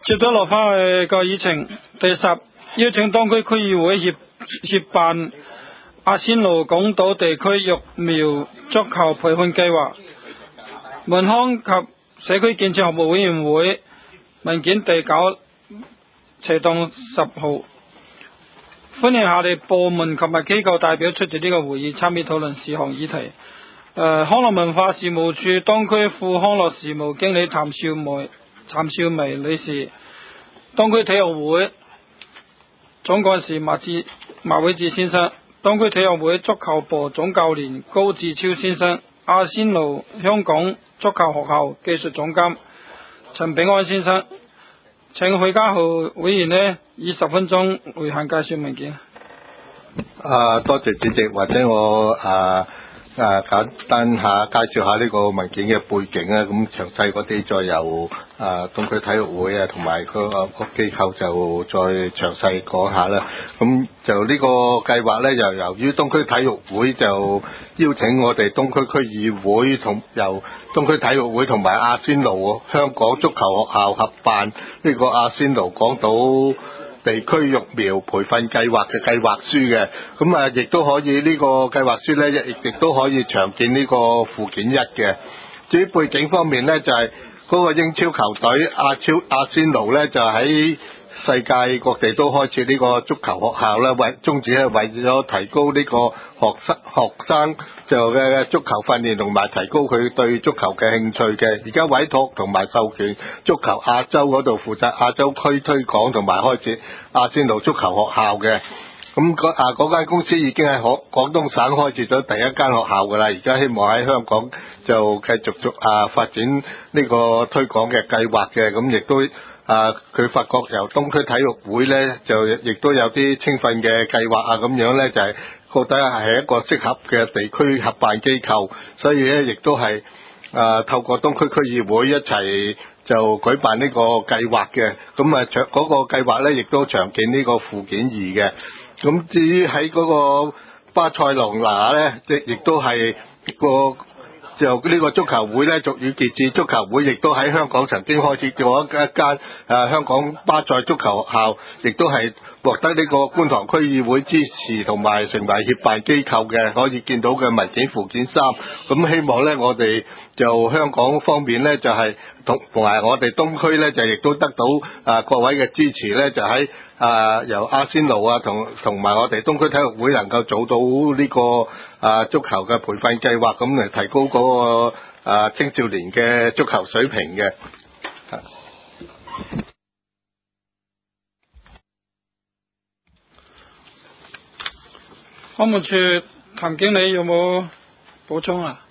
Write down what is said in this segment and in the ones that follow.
接咗落翻去個議程，第10邀請當區區議會協辦阿仙奴港島地區育苗足球培訓計劃。文康及社區建設項目委員會文件第9斜檔10號，歡迎下列部門及機構代表出席呢個會議，參與討論事項議題。康樂文化事務處當區副康樂事務經理譚少梅女士，當區體育會總幹事麥偉志先生，當區體育會足球部總教練高志超先生，阿仙奴香港足球學校技術總監陳炳安先生。請許家豪會員呢以10分鐘為限介紹文件。 多謝主席，或者我簡單下介紹下呢個文件嘅背景啊，咁詳細嗰啲再由東區體育會啊同埋個機構就再詳細講下啦。咁就呢個計劃呢，就由於東區體育會就邀請我哋東區區議會由東區體育會同埋阿仙奴香港足球學校合辦呢個阿仙奴港島地區育苗培訓計劃嘅計劃書嘅，咁亦都可以呢個計劃書呢，亦都可以詳見呢個附件1嘅。至於背景方面呢，就係嗰個英超球隊阿仙奴呢，就喺世界各地都開設呢個足球學校啦，宗旨係為咗提高呢個學生就嘅足球訓練同埋提高佢對足球嘅興趣嘅。而家委託同埋授權足球亞洲嗰度負責亞洲區推廣同埋開設阿仙奴足球學校嘅。咁嗰間公司已經喺廣東省開設咗第一間學校㗎啦，而家希望喺香港就繼續發展呢個推廣嘅計劃嘅。咁亦都佢發覺由東區體育會呢，就亦都有啲青訓嘅計劃咁樣呢，就係覺得係一個適合嘅地區合辦機構，所以呢，亦都係透過東區區議會一齊就舉辦呢個計劃嘅。咁嗰個計劃呢，亦都詳見呢個附件2嘅。咁至於喺嗰個巴塞隆拿呢，亦都係就呢個足球會呢，俗語傑志足球會，亦都喺香港曾經開設咗一間香港巴塞足球學校，亦都係獲得呢個觀塘區議會支持同埋成為協辦機構嘅，可以見到嘅文件附件3。咁希望呢，我哋就香港方面呢，就係同埋我哋東區呢，就亦都得到各位嘅支持呢，就喺由阿仙奴同埋我哋東區體育會能夠做到呢個足球嘅培訓計劃，咁嚟提高嗰個青少年嘅足球水平嘅。 康務處譚經理有冇補充啊？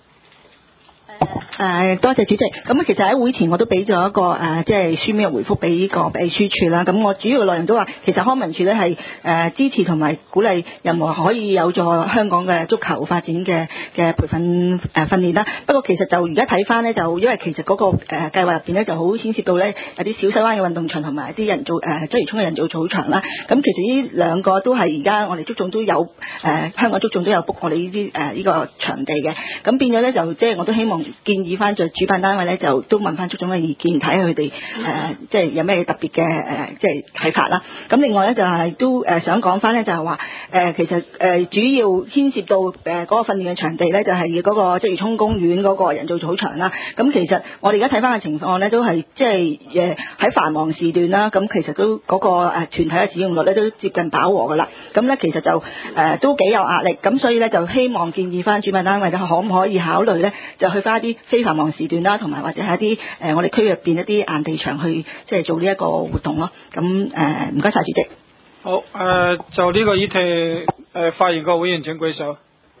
多謝主席。咁其實喺會前我都俾咗一個即係書面嘅回覆俾呢個秘書處啦。咁我主要嘅內容都話，其實康文署咧係支持同埋鼓勵任何可以有助香港嘅足球發展嘅培訓訓練啦。不過其實就而家睇翻咧，就因為其實嗰個計劃入邊咧就好牽涉到咧有啲小西灣嘅運動場同埋一啲人造鰂魚涌嘅人造草場啦。咁其實呢兩個都係而家我哋足總都有香港足總都有 book 我哋呢啲呢個場地嘅。咁變咗咧就即係我都希望建議翻在主辦單位咧，就都問翻足總嘅意見，睇下佢哋即係有咩特別嘅即係睇法啦。咁另外咧就係都想講翻咧，就係話其實主要牽涉到嗰個訓練嘅場地咧，就係嗰個鰂魚涌公園嗰個人造草場啦。咁其實我哋而家睇翻嘅情況咧，都係即係喺繁忙時段啦。咁其實都嗰個團體嘅使用率咧都接近飽和噶啦。咁咧其實就都幾有壓力。咁所以咧就希望建議翻主辦單位咧，可唔可以考慮咧，就去翻一啲非繁忙時段啦，同埋或者係一啲我哋區入邊一啲硬地場去即係做呢一個活動咯。咁唔該晒主席。 好，就呢個議題發言個會員請舉手。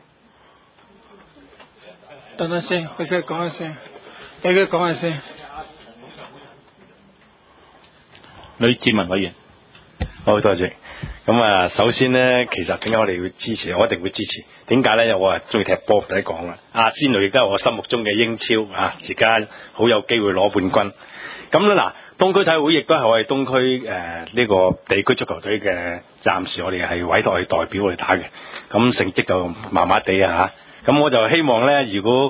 等陣先，俾佢講下先，俾佢講下先。 呂志文委員，好多謝。咁首先呢，其實點解我哋要支持？我一定會支持。點解呢？因為我中意踢波，唔使講啦。阿仙奴亦都係我心目中嘅英超而家好有機會攞冠軍。咁咧東區體育會亦都係我哋東區呢個地區足球隊嘅，暫時我哋係委託去代表我哋打嘅。咁成績就麻麻地咁我就希望呢，如果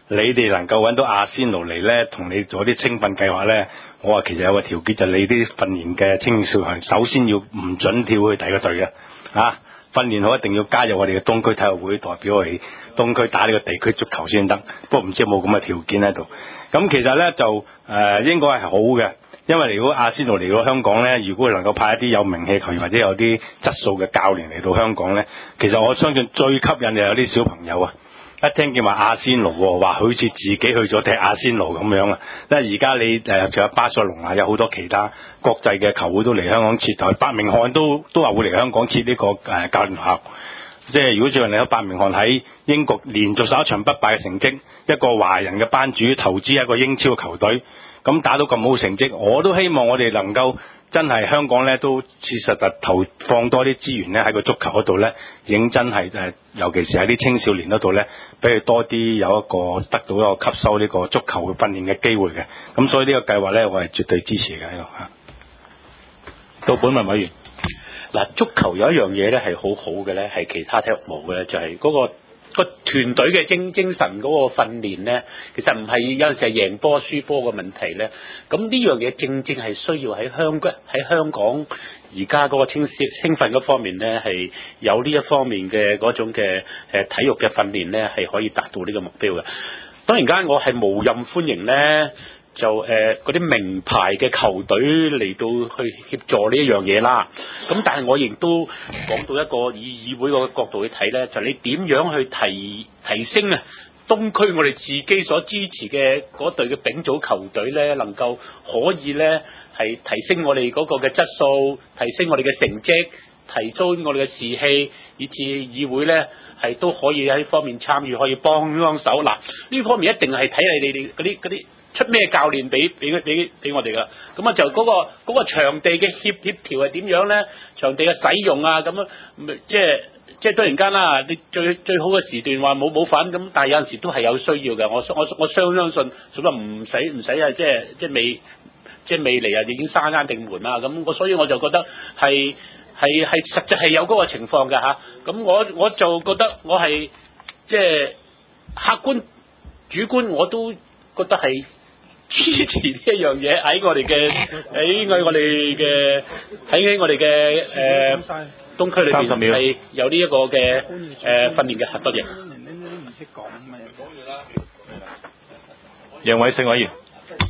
你哋能夠揾到阿仙奴嚟呢，同你做啲青訓計劃呢，我話其實有個條件就係你啲訓練嘅青少年首先要唔準跳去第二個隊嘅訓練好一定要加入我哋嘅東區體育會，代表我哋東區打呢個地區足球先得。不過唔知有冇咁嘅條件喺度。咁其實呢，就應該係好嘅，因為如果阿仙奴嚟到香港呢，如果能夠派一啲有名氣球員或者有啲質素嘅教練嚟到香港呢，其實我相信最吸引就有啲小朋友一聽見話阿仙奴話好似自己去咗踢阿仙奴咁樣因為而家你仲有巴塞隆拿，有好多其他國際嘅球會都嚟香港設台，伯明翰都話會嚟香港設呢個教練學校。即係如果最近你睇伯明翰喺英國連續11場不敗嘅成績，一個華人嘅班主投資一個英超球隊，咁打到咁好成績，我都希望我哋能夠真係香港呢都切實投放多啲資源呢喺個足球嗰度呢，認真係尤其是喺啲青少年嗰度呢，俾佢多啲有一個得到一個吸收呢個足球嘅訓練嘅機會嘅。咁所以呢個計劃呢，我係絕對支持嘅喺度到本文委員。 嗱，足球有一樣嘢咧係好好嘅咧，係其他體育冇嘅咧，就係嗰個團隊嘅精神嗰個訓練咧，其實唔係有陣時係贏波輸波嘅問題咧。咁呢樣嘢正正係需要喺香港而家嗰個青訓嗰方面咧，係有呢一方面嘅嗰種嘅體育嘅訓練咧，係可以達到呢個目標嘅。當然間我係無任歡迎咧。就嗰啲名牌嘅球隊嚟到去協助呢一樣嘢啦，咁但係我亦都講到一個以議會個角度去睇咧，就係你點樣去提升東區我哋自己所支持嘅嗰隊嘅丙組球隊咧，能夠可以咧係提升我哋嗰個嘅質素，提升我哋嘅成績，提高我哋嘅士氣，以至議會咧係都可以喺呢方面參與，可以幫手。嗱，呢方面一定係睇你哋嗰啲出咩教練俾我哋噶，咁啊就嗰個場地嘅協調係點樣咧？場地嘅使用啊，咁即係突然間啦，你最好嘅時段話冇份咁，但係有陣時都係有需要嘅。我相信，所以唔使啊，即係未嚟啊，已經閂啱定門啦。咁所以我就覺得係實際係有嗰個情況嘅嚇。咁我就覺得我係即係客觀主觀我都覺得係支持呢一樣嘢喺我哋嘅東區裏邊係有呢一個嘅訓練嘅核心嘅。 楊偉勝委員，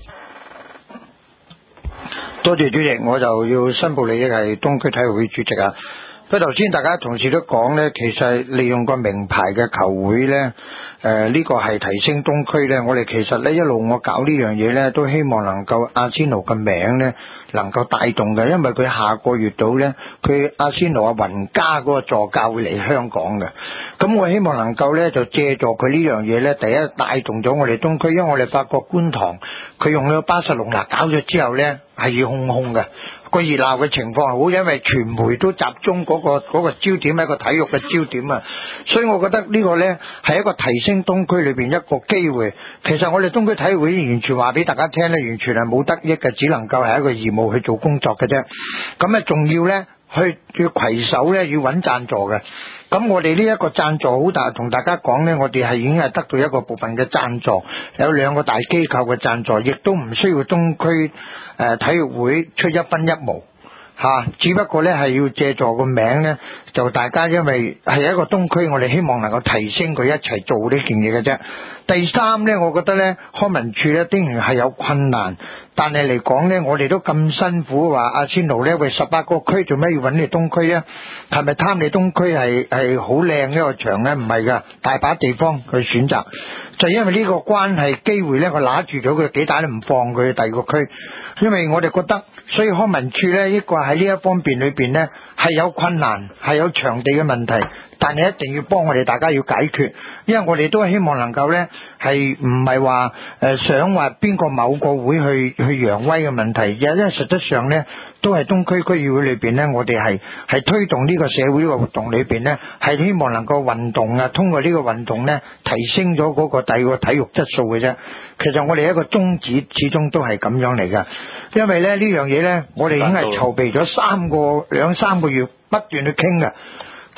多謝主席，我就要申報利益係東區體育會主席啊。不過頭先大家同事都講呢，其實利用個名牌嘅球會呢，呢個係提升東區呢。我哋其實呢一路我搞呢樣嘢呢，都希望能夠阿仙奴嘅名呢能夠帶動嘅，因為佢下個月到呢，佢阿仙奴雲加嗰個助教會嚟香港嘅。咁我希望能夠呢，就借助佢呢樣嘢呢，第一帶動咗我哋東區，因為我哋發覺觀塘佢用呢個巴塞隆拿搞咗之後呢，係要空嘅。個熱鬧嘅情況係好，因為傳媒都集中嗰個焦點係一個體育嘅焦點啊，所以我覺得呢個呢係一個提升東區裏邊一個機會。其實我哋東區體育會完全話俾大家聽呢，完全係冇得益嘅，只能夠係一個義務去做工作嘅啫。咁啊，仲要呢要攜手呢，要揾贊助嘅。咁我哋呢一個贊助好大，同大家講呢，我哋係已經係得到一個部分嘅贊助，有2個大機構嘅贊助，亦都唔需要東區體育會出一分一毛只不過呢係要借助個名呢，就大家因為係一個東區，我哋希望能夠提升佢一齊做呢件嘢嘅啫。第三呢，我覺得呢康文署呢當然係有困難，但係嚟講呢，我哋都咁辛苦話阿仙奴呢為18個區做咩要揾你東區啊？係咪貪你東區係好靚一個場呢？唔係噶，大把地方去選擇，就因為呢個關係機會呢，我揦住咗佢幾大都唔放佢第二個區，因為我哋覺得，所以康文署呢呢個喺呢一方面裏邊呢係有困難，係有場地嘅問題，但係一定要幫我哋大家要解決，因為我哋都希望能夠呢係唔係話想話邊個某個會去揚威嘅問題，因為實質上呢都係東區區議會裏邊呢，我哋係推動呢個社會嘅活動裏邊呢，係希望能夠運動啊，通過呢個運動呢提升咗嗰個第二個體育質素嘅啫。其實我哋一個宗旨始終都係咁樣嚟噶，因為呢樣嘢呢，我哋已經係籌備咗2-3個月不斷去傾噶。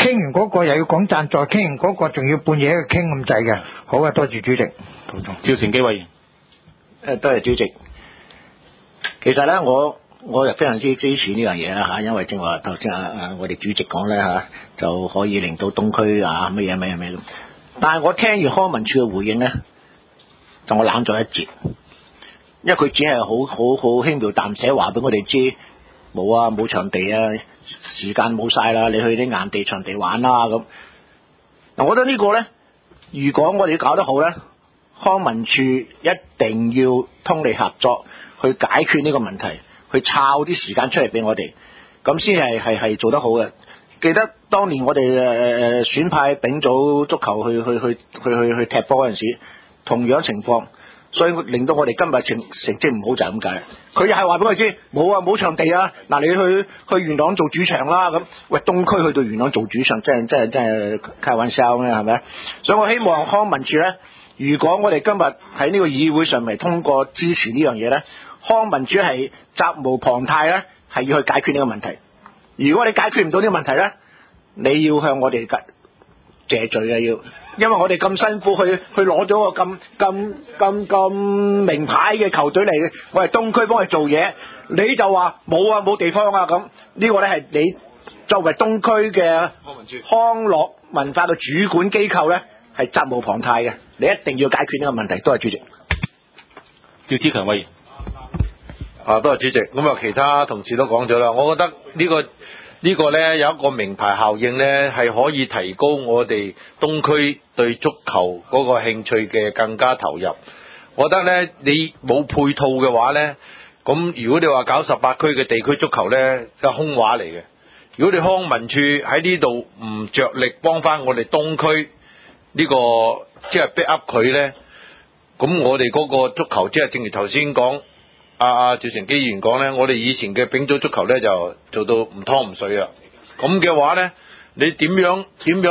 傾完嗰個又要講贊助，傾完嗰個仲要半夜去傾咁滯嘅。好啊，多謝主席。 趙成基委員。 多謝主席。其實咧，我又非常之支持呢樣嘢啦嚇，因為正話頭先我哋主席講咧嚇，就可以令到東區啊乜嘢咁。但係我聽完康文署嘅回應咧，就我冷咗一截，因為佢只係好輕描淡寫話俾我哋知，冇場地啊，時間冇晒啦，你去啲硬地場地玩啦咁。嗱，我覺得呢個咧，如果我哋搞得好咧，康文署一定要通力合作去解決呢個問題，去抄啲時間出嚟俾我哋，咁先係做得好嘅。記得當年我哋選派丙組足球去踢波嗰陣時，同樣情況，所以令到我哋今日成績唔好就係咁解。佢又係話俾我知冇場地啊，嗱你去元朗做主場啦咁。喂，東區去到元朗做主場，真係開玩笑咩？係咪？所以我希望康文署咧，如果我哋今日喺呢個議會上面通過支持呢樣嘢咧，康文署係責無旁貸咧，係要去解決呢個問題。如果你解決唔到呢個問題咧，你要向我哋謝罪嘅要，因為我哋咁辛苦去攞咗個咁名牌嘅球隊嚟嘅，我係東區幫佢做嘢，你就話冇地方啊咁，呢個咧係你作為東區嘅康樂文化嘅主管機構咧，係責無旁貸嘅，你一定要解決呢個問題。多謝主席。 趙志強委員。 多謝主席。咁啊，其他同事都講咗啦，我覺得呢個咧有一個名牌效應咧，係可以提高我哋東區對足球嗰個興趣嘅更加投入。我覺得咧，你冇配套嘅話咧，咁如果你話搞18區嘅地區足球咧，係空話嚟嘅。如果你康文署喺呢度唔着力幫翻我哋東區呢個即係 back up 佢咧，咁我哋嗰個足球即係正如頭先講。趙成基議員講咧，我哋以前嘅丙組足球咧就做到唔湯唔水啊！咁嘅話咧，你點樣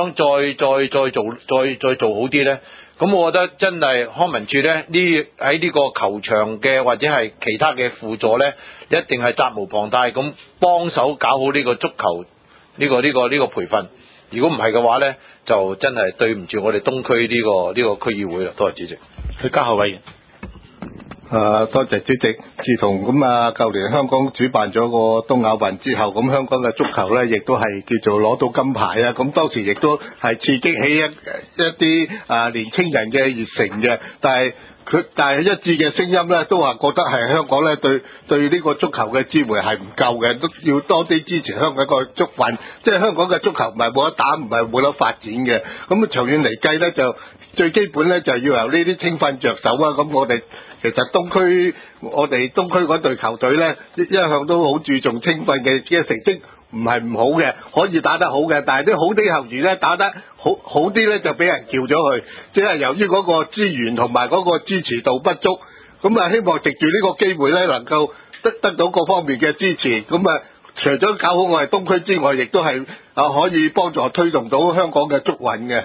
再做好啲咧？咁我覺得真係康文署咧喺呢個球場嘅或者係其他嘅輔助咧，一定係責無旁貸咁幫手搞好呢個足球呢個培訓。如果唔係嘅話咧，就真係對唔住我哋東區呢個區議會啦。多謝主席。 許家豪委員。 多謝主席。自從舊年香港主辦咗個東亞運之後，咁香港嘅足球咧，亦都係叫做攞到金牌啊！咁當時亦都係刺激起一啲年青人嘅熱誠嘅，但係一致嘅聲音咧，都話覺得係香港咧對呢個足球嘅支援係唔夠嘅，都要多啲支持香港個足運。即係香港嘅足球唔係冇得打，唔係冇得發展嘅。咁長遠嚟計咧，就最基本咧就要由呢啲青訓着手啊！咁我哋其實我哋東區嗰隊球隊咧，一向都好注重青訓嘅成績，唔係唔好嘅，可以打得好嘅，但係啲好啲球員咧打得好啲咧就俾人叫咗去，即係由於嗰個資源同埋嗰個支持度不足，咁希望藉住呢個機會咧，能夠得到各方面嘅支持，咁除咗搞好我哋東區之外，亦都係可以幫助推動到香港嘅足運嘅。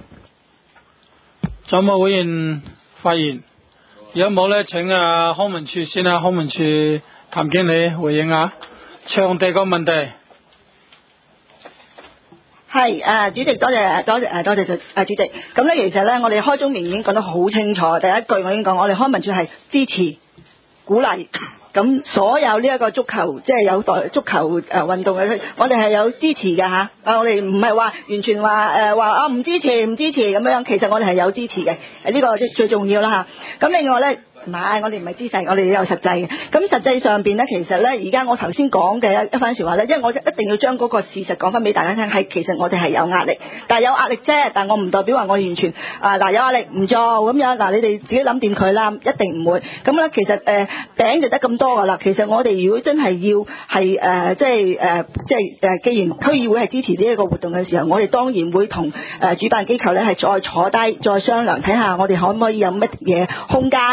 仲有冇會員發言？有冇咧？請康文署先康文署譚經理回應下場地個問題。 係主席，多謝主席。咁咧，其實咧，我哋開宗明義已經講得好清楚。第一句我已經講，我哋康文署係支持、鼓勵。咁所有呢一個足球，即係有代足球運動嘅，我哋係有支持嘅嚇。我哋唔係話完全話唔支持咁樣，其實我哋係有支持嘅。呢個最重要啦嚇。咁另外咧。唔係，我哋唔係姿勢，我哋有實際嘅。咁實際上邊咧，其實咧，而家我頭先講嘅一番説話咧，因為我一定要將嗰個事實講翻俾大家聽，係其實我哋係有壓力，但係有壓力啫，但我唔代表話我完全有壓力唔做咁樣。你哋自己諗掂佢啦，一定唔會。咁咧，其實餅就得咁多噶啦。其實我哋如果真係要係既然區議會係支持呢一個活動嘅時候，我哋當然會同主辦機構咧係再坐低再商量，睇下我哋可唔可以有乜嘢空間。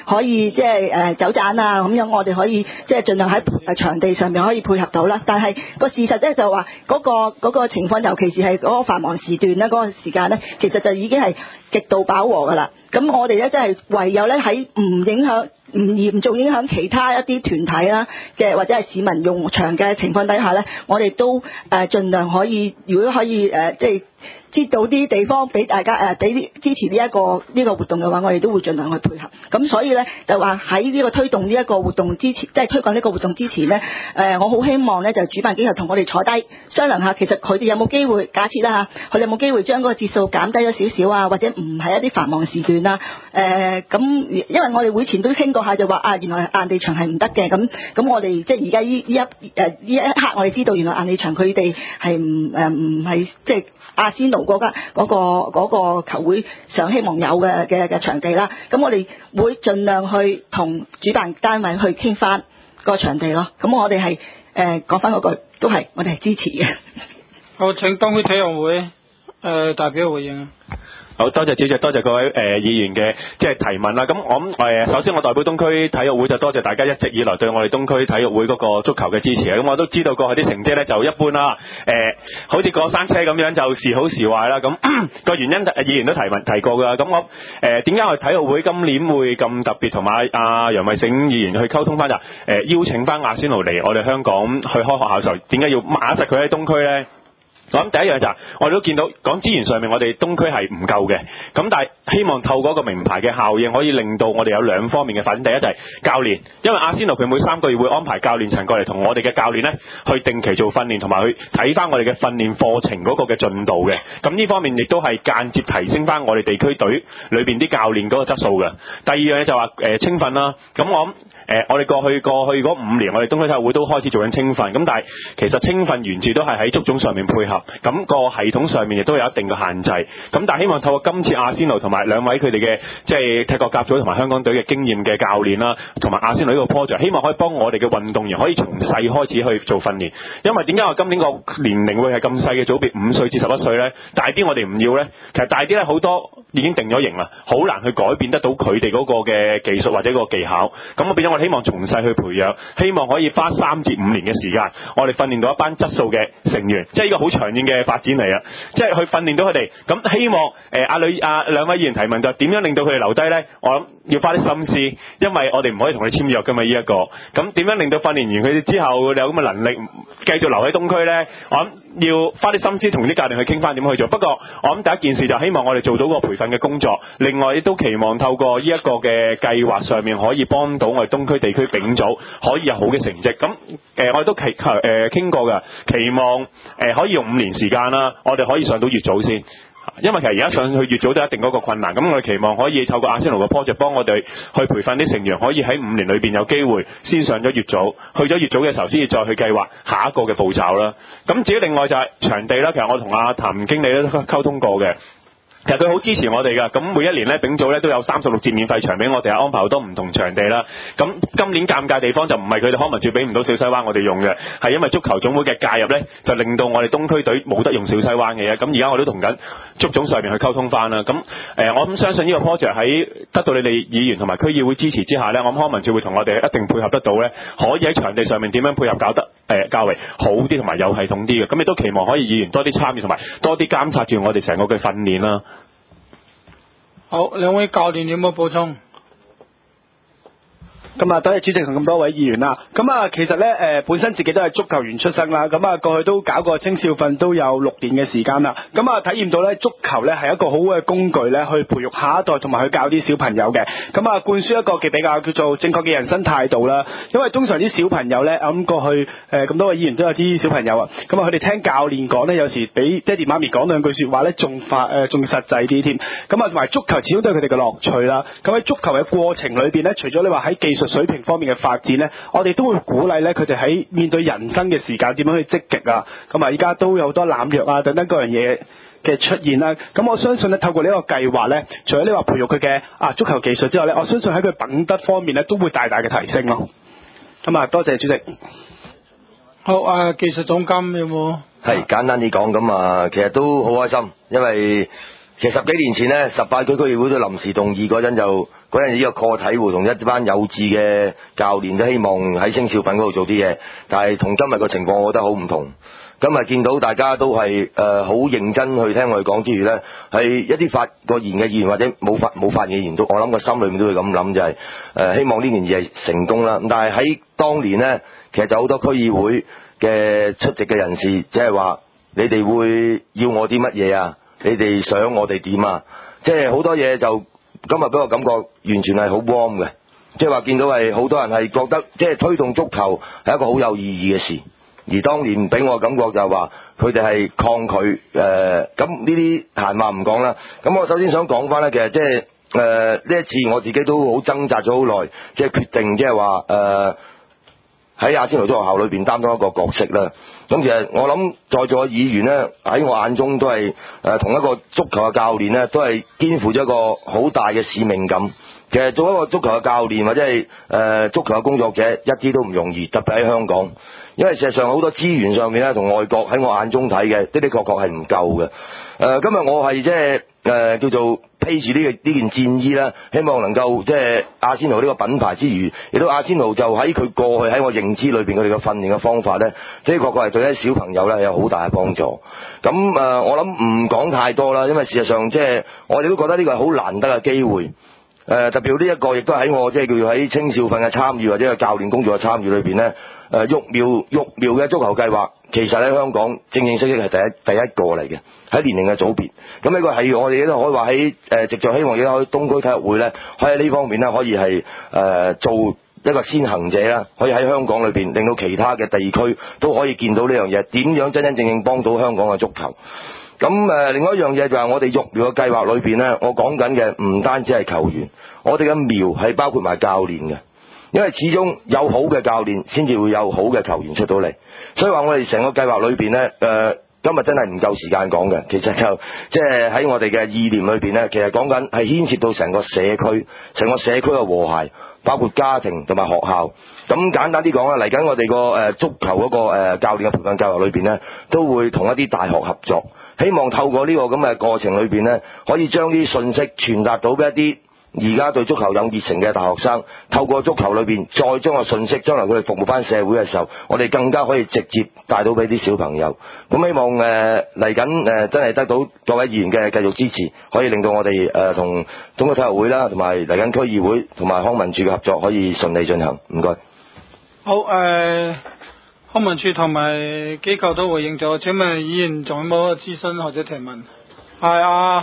可以即係走盞啊咁樣，我哋可以即係盡量喺場地上面可以配合到啦。但係個事實咧就話嗰個情況，尤其是係嗰個繁忙時段咧，嗰個時間咧，其實就已經係極度飽和㗎啦。咁我哋咧真係唯有咧喺唔嚴重影響其他一啲團體啦嘅或者係市民用場嘅情況底下咧，我哋都盡量可以，如果可以即係知道啲地方俾大家俾支持呢個活動嘅話，我哋都會盡量去配合。咁所以咧就話喺呢個推動呢一個活動之前，即係推廣呢個活動之前咧，我好希望咧就主辦機構同我哋坐低商量下，其實佢哋有冇機會，假設啦嚇，佢哋有冇機會將嗰個節數減低咗少少啊，或者唔係一啲繁忙時段啊？咁因為我哋會前都傾過下，就話原來硬地場係唔得嘅。咁我哋即係而家呢一刻，我哋知道原來硬地場佢哋係唔係即係阿仙奴嗰個球會想希望有嘅場地啦。咁我哋會盡量去同主辦單位去傾翻個場地咯。咁我哋係講翻嗰句都係我哋係支持嘅。 好，請東區體育會代表回應。 好，多謝主席，多謝各位議員嘅即係提問啦。咁我首先我代表東區體育會就多謝大家一直以來對我哋東區體育會嗰個足球嘅支持。咁我都知道過去啲成績咧就一般啦。好似過山車咁樣，就時好時壞啦。咁個原因議員都提過㗎。咁我點解我哋體育會今年會咁特別同埋楊偉醒議員去溝通翻，就邀請翻阿仙奴嚟我哋香港去開學校嘅時候，點解要馬實佢喺東區咧？咁第一樣就係我哋都見到講資源上面我哋東區係唔夠嘅，咁但係希望透過一個名牌嘅效應可以令到我哋有兩方面嘅發展。第一就係教練，因為阿仙奴佢每3個月會安排教練層過嚟同我哋嘅教練咧去定期做訓練，同埋去睇翻我哋嘅訓練課程嗰個嘅進度嘅。咁呢方面亦都係間接提升翻我哋地區隊裏邊啲教練嗰個質素嘅。第二樣嘢就話青訓啦，咁我諗我哋過去嗰5年，我哋東區體育會都開始做緊青訓，咁但係其實青訓原住都係喺足總上面配合，咁個系統上面亦都有一定嘅限制。咁但係希望透過今次阿仙奴同埋兩位佢哋嘅即係踢國甲組同埋香港隊嘅經驗嘅教練啦，同埋阿仙奴呢個 project， 希望可以幫我哋嘅運動員可以從細開始去做訓練。因為點解我今年個年齡會係咁細嘅組別5歲至11歲呢？大啲我哋唔要呢？其實大啲咧好多已經定咗型啦，好難去改變得到佢哋嗰個嘅技術或者個技巧。咁我變咗我希望從細去培養，希望可以花3至5年嘅時間，我哋訓練到一班質素嘅成員，即係呢個好長遠嘅發展嚟啊！即係去訓練到佢哋。咁希望兩位議員提問就點樣令到佢哋留低呢？我諗要花啲心思，因為我哋唔可以同佢簽約㗎嘛呢一個。咁點樣令到訓練完佢哋之後有咁嘅能力繼續留喺東區呢？我諗要花啲心思同啲教練去傾翻點去做。不過我諗第一件事就希望我哋做到個培訓嘅工作，另外亦都期望透過呢一個嘅計劃上面可以幫到我哋東區地區丙組可以有好嘅成績。咁我哋都傾過㗎，期望可以用5年時間啦，我哋可以上到乙組先。因為其實而家上去乙組都一定嗰個困難，咁我哋期望可以透過阿仙奴嘅 project 幫我哋去培訓啲成員，可以喺5年裏邊有機會先上咗乙組，去咗乙組嘅時候先至再去計劃下一個嘅步驟啦。咁至於另外就係場地啦，其實我同阿譚經理都溝通過嘅。其實佢好支持我哋㗎，咁每一年咧丙組咧都有36節免費場俾我哋，安排好多唔同場地啦。咁今年尷尬地方就唔係佢哋康文署俾唔到小西灣我哋用嘅，係因為足球總會嘅介入咧，就令到我哋東區隊冇得用小西灣嘅嘢。咁而家我都同緊足總上面去溝通翻啦。咁我咁相信呢個 project 喺得到你哋議員同埋區議會支持之下咧，我諗康文署會同我哋一定配合得到咧，可以喺場地上面點樣配合搞得較為好啲同埋有系統啲嘅。咁亦都期望可以議員多啲參與同埋多啲監察住我哋成個嘅訓練啦。 好，兩位教練有冇補充？ 咁啊，多謝主席同咁多位議員啦。咁啊，其實咧本身自己都係足球員出身啦。咁啊，過去都搞過青少訓都有6年嘅時間啦。咁啊，體驗到咧足球咧係一個好嘅工具咧，去培育下一代同埋去教啲小朋友嘅。咁啊，灌輸一個嘅比較叫做正確嘅人生態度啦。因為通常啲小朋友咧，咁過去咁多位議員都有啲小朋友啊。咁啊，佢哋聽教練講咧，有時比爹哋媽咪講兩句説話咧，仲實際啲添。咁啊，同埋足球始終都係佢哋嘅樂趣啦。咁喺足球嘅過程裏邊咧，除咗你話喺技術水平方面嘅發展呢，我哋都會鼓勵呢佢哋喺面對人生嘅時間點樣去積極啊。咁啊，依家都有好多濫藥啊等等各樣嘢嘅出現啦。咁我相信呢，透過呢個計劃呢，除咗你話培育佢嘅足球技術之外呢，我相信喺佢品德方面呢，都會大大嘅提升咯。咁啊，多謝主席。 好，技術總監有冇？ 係簡單啲講，咁其實都好開心，因為其實10幾年前呢，18區區議會都臨時動議嗰陣呢個個體戶同一班幼稚嘅教練都希望喺青少訓嗰度做啲嘢，但係同今日個情況我覺得好唔同。今日見到大家都係好認真去聽我哋講之餘呢，係一啲發過言嘅議員或者冇發言嘅議員都，我諗個心裏面都會咁諗，就係希望呢件事係成功啦。咁但係喺當年呢，其實就好多區議會嘅出席嘅人士，即係話你哋會要我啲乜嘢啊？你哋想我哋點啊？即係好多嘢就今日俾我感覺完全係好 warm 嘅，即係話見到係好多人係覺得即係推動足球係一個好有意義嘅事。而當年俾我感覺就係話佢哋係抗拒咁呢啲閒話唔講啦。咁我首先想講翻呢，其實即係呢一次我自己都好掙扎咗好耐，即係決定即係話喺阿仙奴足球學校裏邊擔當一個角色啦。咁其實我諗在座嘅議員呢，喺我眼中都係同一個足球嘅教練呢，都係肩負咗一個好大嘅使命感。其實做一個足球嘅教練或者係足球嘅工作者一啲都唔容易，特別喺香港，因為事實上好多資源上面咧同外國喺我眼中睇嘅的確係唔夠嘅。今日我係即係叫做披住呢件戰衣啦，希望能夠即係阿仙奴呢個品牌之餘，亦都阿仙奴就喺佢過去喺我認知裏邊佢哋嘅訓練嘅方法咧，的確係對啲小朋友咧有好大嘅幫助。咁我諗唔講太多啦，因為事實上即係我哋都覺得呢個係好難得嘅機會。特別呢一個亦都喺我即係叫做喺青少訓嘅參與或者係教練工作嘅參與裏邊呢，育苗嘅足球計劃其實喺香港正正式式係第一個嚟嘅，喺年齡嘅組別。咁呢個係我哋都可以話喺藉著希望亦都可以東區體育會呢，可以喺呢方面呢可以係做一個先行者啦，可以喺香港裏邊令到其他嘅地區都可以見到呢樣嘢，點樣真真正正幫到香港嘅足球。咁另外一樣嘢就係我哋育苗嘅計劃裏邊呢，我講緊嘅唔單止係球員，我哋嘅苗係包括埋教練嘅，因為始終有好嘅教練先至會有好嘅球員出到嚟，所以話我哋成個計劃裏邊呢，今日真係唔夠時間講嘅，其實就即係喺我哋嘅意念裏邊呢，其實講緊係牽涉到成個社區嘅和諧，包括家庭同埋學校。咁簡單啲講啦，嚟緊我哋個足球嗰個教練嘅培訓計劃裏邊呢，都會同一啲大學合作，希望透過呢個咁嘅過程裏邊呢，可以將啲信息傳達到俾一啲而家對足球有熱誠嘅大學生，透過足球裏邊再將個信息，將來佢哋服務翻社會嘅時候，我哋更加可以直接帶到俾啲小朋友。咁希望嚟緊真係得到各位議員嘅繼續支持，可以令到我哋同中國體育會啦，同埋嚟緊區議會同埋康文署嘅合作可以順利進行。唔該。 好康文署同埋機構都回應咗，請問議員仲有冇諮詢或者提問？係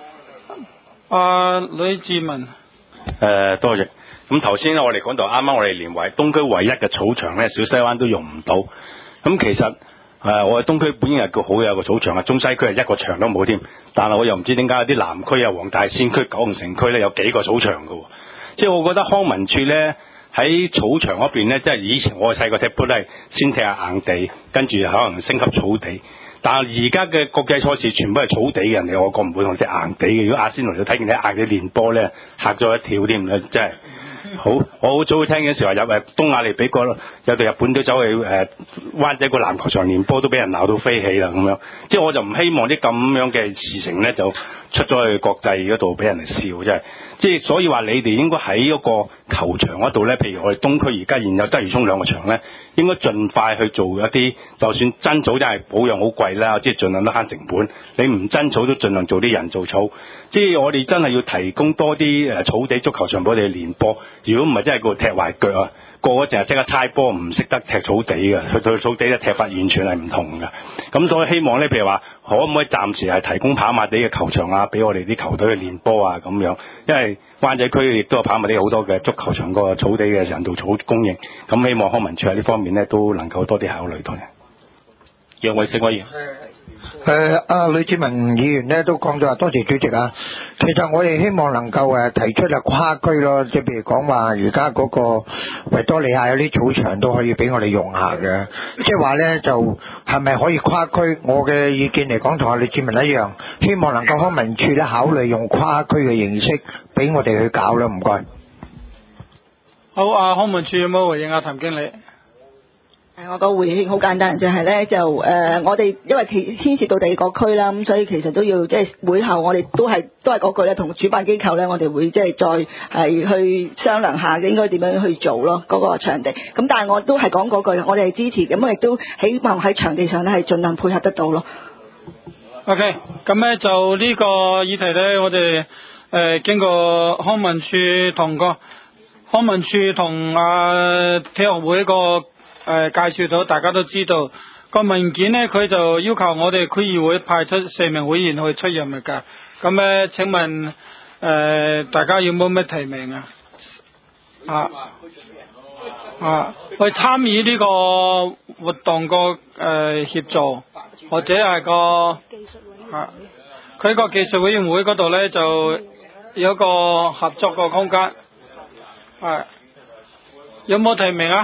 呂志文。 多謝。咁頭先我哋講到啱啱我哋連東區唯一嘅草場咧，小西灣都用唔到。咁其實我哋東區本應係個好有個草場啊，中西區係一個場都冇添。但係我又唔知點解有啲南區啊、黃大仙區、九龍城區咧有幾個草場㗎喎。即係我覺得康文署咧喺草場嗰邊咧，即係以前我細個踢波都係先踢下硬地，跟住可能升級草地。但係而家嘅國際賽事全部係草地嘅人嚟，我覺唔會同踢硬地嘅。如果阿仙奴都睇見你硬地練波咧，嚇咗一跳添啦，真係好。我好早聽嘅時候有東亞利比過有隊日本都走去灣仔個籃球場練波，都俾人鬧到飛起啦咁樣。即係我就唔希望啲咁樣嘅事情咧就出咗去國際嗰度俾人哋笑，真係。即係所以話你哋應該喺嗰個球場嗰度咧，譬如我哋東區而家現有鰂魚涌兩個場咧，應該盡快去做一啲，就算真草真係保養好貴啦，即係盡量都慳成本。你唔真草都盡量做啲人造草。即係我哋真係要提供多啲草地足球場俾我哋練波。如果唔係真係個踢壞腳啊！個個淨係識得猜波，唔識得踢草地嘅，佢對草地嘅踢法完全係唔同嘅。咁所以希望咧，譬如話可唔可以暫時係提供跑馬地嘅球場啊，俾我哋啲球隊去練波啊咁樣。因為灣仔區亦都有跑馬地好多嘅足球場個草地嘅人造草供應。咁希望康文署喺呢方面咧都能夠多啲考慮到嘅。楊偉成委員。 呂志文議員咧都講咗話，多謝主席啊。其實我哋希望能夠提出跨區咯，即係譬如講話而家嗰個維多利亞有啲草場都可以俾我哋用下嘅，即係話咧就係咪可以跨區？我嘅意見嚟講同阿呂志文一樣，希望能夠康文署咧考慮用跨區嘅形式俾我哋去搞啦。唔該。 好，康文署有冇回應啊？譚經理。 我個回應好簡單，就係咧我哋因為牽涉到第二個區啦，咁所以其實都要即係會後我哋都係嗰句咧，同主辦機構咧，我哋會即係再係去商量下應該點樣去做咯，嗰個場地。咁但係我都係講嗰句，我哋係支持，咁我亦都希望喺場地上咧係盡量配合得到咯。 OK， 咁咧就呢個議題咧，我哋經過康文署同體育會個介紹咗，大家都知道個文件呢，佢就要求我哋區議會派出4名會員去出任嘅㗎。咁咧請問大家有冇咩提名去參與呢個活動個協助，或者係佢個技術委員會嗰度咧就有一個合作個空間，有冇提名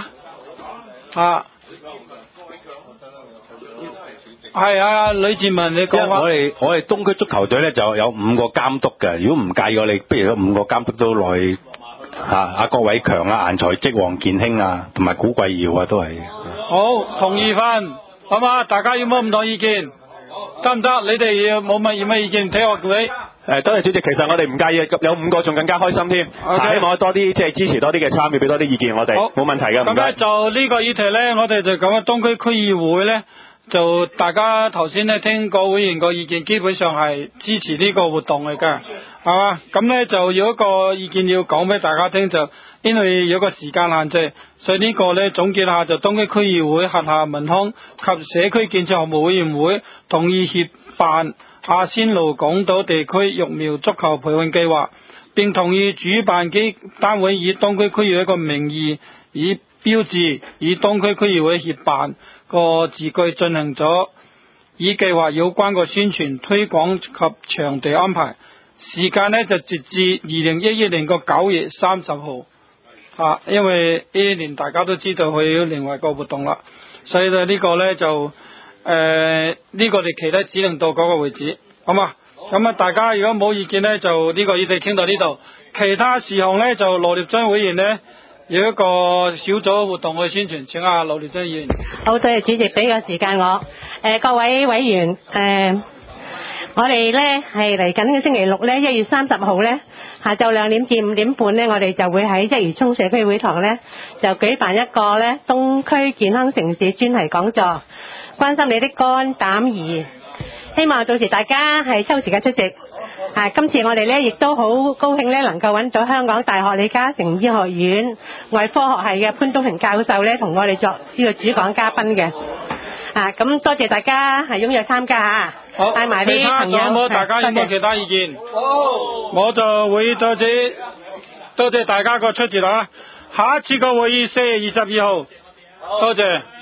係呂志文，你講我哋東區足球隊咧就有5個監督嘅，如果唔介意我哋，不如5個監督都落去阿郭偉強顏才積、黃健興同埋古貴耀都係。 好，同意翻，好嘛？大家有冇唔同意見？得唔得？你哋冇乜意見？體育會多謝主席，其實我哋唔介意，有5個仲更加開心添。希望多啲即係支持多啲嘅參與，俾多啲意見我哋，冇問題嘅。 咁咧就呢個議題咧，我哋就講緊東區區議會咧，就大家頭先咧聽個會員個意見，基本上係支持呢個活動嚟㗎，係嘛？咁咧就有一個意見要講俾大家聽，就因為有個時間限制，所以呢個咧總結下就東區區議會轄下民康及社區建設項目委員會同意協辦阿仙奴港島地區育苗足球培訓計劃，並同意主辦單位以東區區議會個名義以標誌以東區區議會協辦個字句進行咗以計劃有關個宣傳推廣及場地安排，時間呢就截至2011年個9月30號因為呢年大家都知道佢要另外個活動啦，所以呢個呢就呢個我哋期待只能到嗰個為止，好嘛？咁大家如果冇意見呢，就呢個議題傾到呢度，其他事項呢，就羅列珍會員呢有一個小組活動去宣傳，請阿羅列珍議員。 好，多謝主席俾個時間我。各位委員，我哋呢係嚟緊嘅星期六呢1月30號呢下晝2點至5點半呢，我哋就會喺鰂魚涌社區會堂呢就舉辦一個呢東區健康城市專題講座，關心你的肝膽胰，希望到時大家係抽時間出席。今次我哋呢亦都好高興呢能夠揾到香港大學李嘉誠醫學院外科學系嘅潘東平教授呢同我哋作呢個主講嘉賓嘅。咁多謝大家係踴躍參加好， 帶埋啲朋友。 其他冇大家有冇其他意見？我就會多謝大家個出席啦。下一次個會議4月22號，多謝。